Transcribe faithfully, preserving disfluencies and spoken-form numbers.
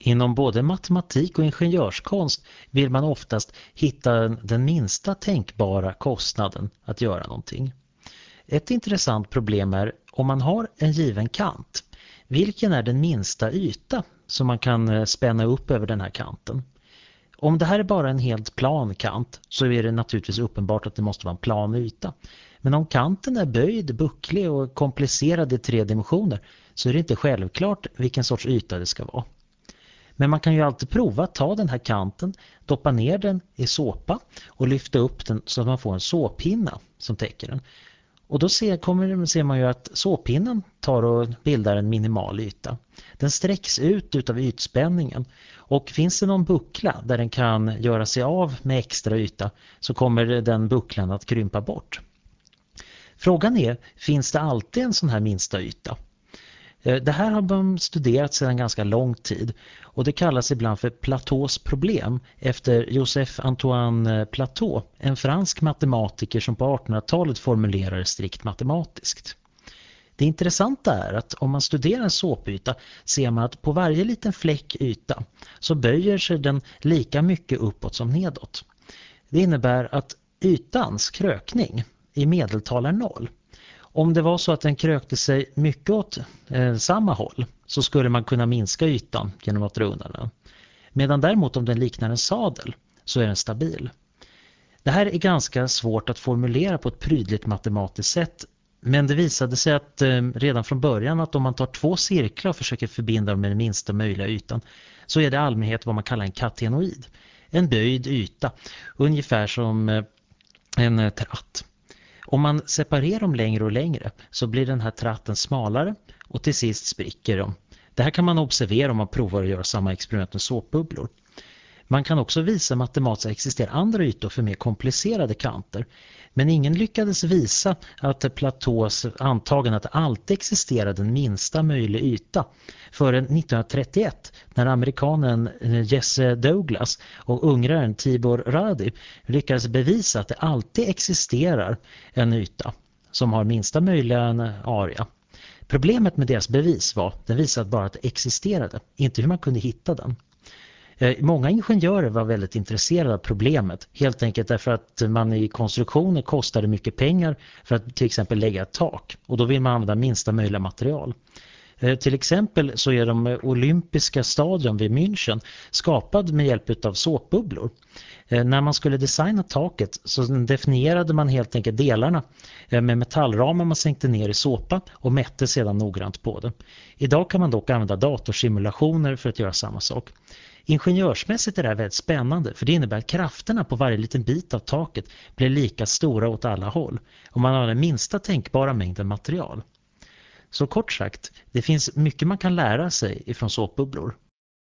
Inom både matematik och ingenjörskonst vill man oftast hitta den minsta tänkbara kostnaden att göra någonting. Ett intressant problem är om man har en given kant. Vilken är den minsta yta som man kan spänna upp över den här kanten? Om det här är bara en helt plan kant så är det naturligtvis uppenbart att det måste vara en plan yta. Men om kanten är böjd, bucklig och komplicerad i tre dimensioner så är det inte självklart vilken sorts yta det ska vara. Men man kan ju alltid prova att ta den här kanten, doppa ner den i såpa och lyfta upp den så att man får en såphinna som täcker den. Och då ser, kommer, ser man ju att såphinnan tar och bildar en minimal yta. Den sträcks ut utav ytspänningen och finns det någon buckla där den kan göra sig av med extra yta så kommer den bucklan att krympa bort. Frågan är, finns det alltid en sån här minsta yta? Det här har man studerat sedan ganska lång tid och det kallas ibland för Plateaus problem efter Joseph Antoine Plateau, en fransk matematiker som på artonhundratalet formulerade strikt matematiskt. Det intressanta är att om man studerar en såpyta ser man att på varje liten fläck yta så böjer sig den lika mycket uppåt som nedåt. Det innebär att ytans krökning i medeltal är noll. Om det var så att den krökte sig mycket åt eh, samma håll så skulle man kunna minska ytan genom att dra undan den. Medan däremot om den liknar en sadel så är den stabil. Det här är ganska svårt att formulera på ett prydligt matematiskt sätt. Men det visade sig att eh, redan från början att om man tar två cirklar och försöker förbinda dem med den minsta möjliga ytan så är det i allmänhet vad man kallar en katenoid. En böjd yta, ungefär som eh, en eh, tratt. Om man separerar dem längre och längre så blir den här tratten smalare och till sist spricker de. Det här kan man observera om man provar att göra samma experiment med såpbubblor. Man kan också visa matematiskt att existerar andra ytor för mer komplicerade kanter. Men ingen lyckades visa att Plateaus antagande att det alltid existerade en minsta möjlig yta förrän nittonhundratrettioett när amerikanen Jesse Douglas och ungraren Tibor Radi lyckades bevisa att det alltid existerar en yta som har minsta möjliga area. Problemet med deras bevis var att den visade bara att det existerade, inte hur man kunde hitta den. Många ingenjörer var väldigt intresserade av problemet, helt enkelt därför att man i konstruktioner kostade mycket pengar för att till exempel lägga ett tak och då vill man använda minsta möjliga material. Till exempel så är de olympiska stadion vid München skapad med hjälp av såpbubblor. När man skulle designa taket så definierade man helt enkelt delarna med metallramar man sänkte ner i såpa och mätte sedan noggrant på det. Idag kan man dock använda datorsimulationer för att göra samma sak. Ingenjörsmässigt är det här väldigt spännande för det innebär att krafterna på varje liten bit av taket blir lika stora åt alla håll och man har den minsta tänkbara mängden material. Så kort sagt, det finns mycket man kan lära sig ifrån såpbubblor.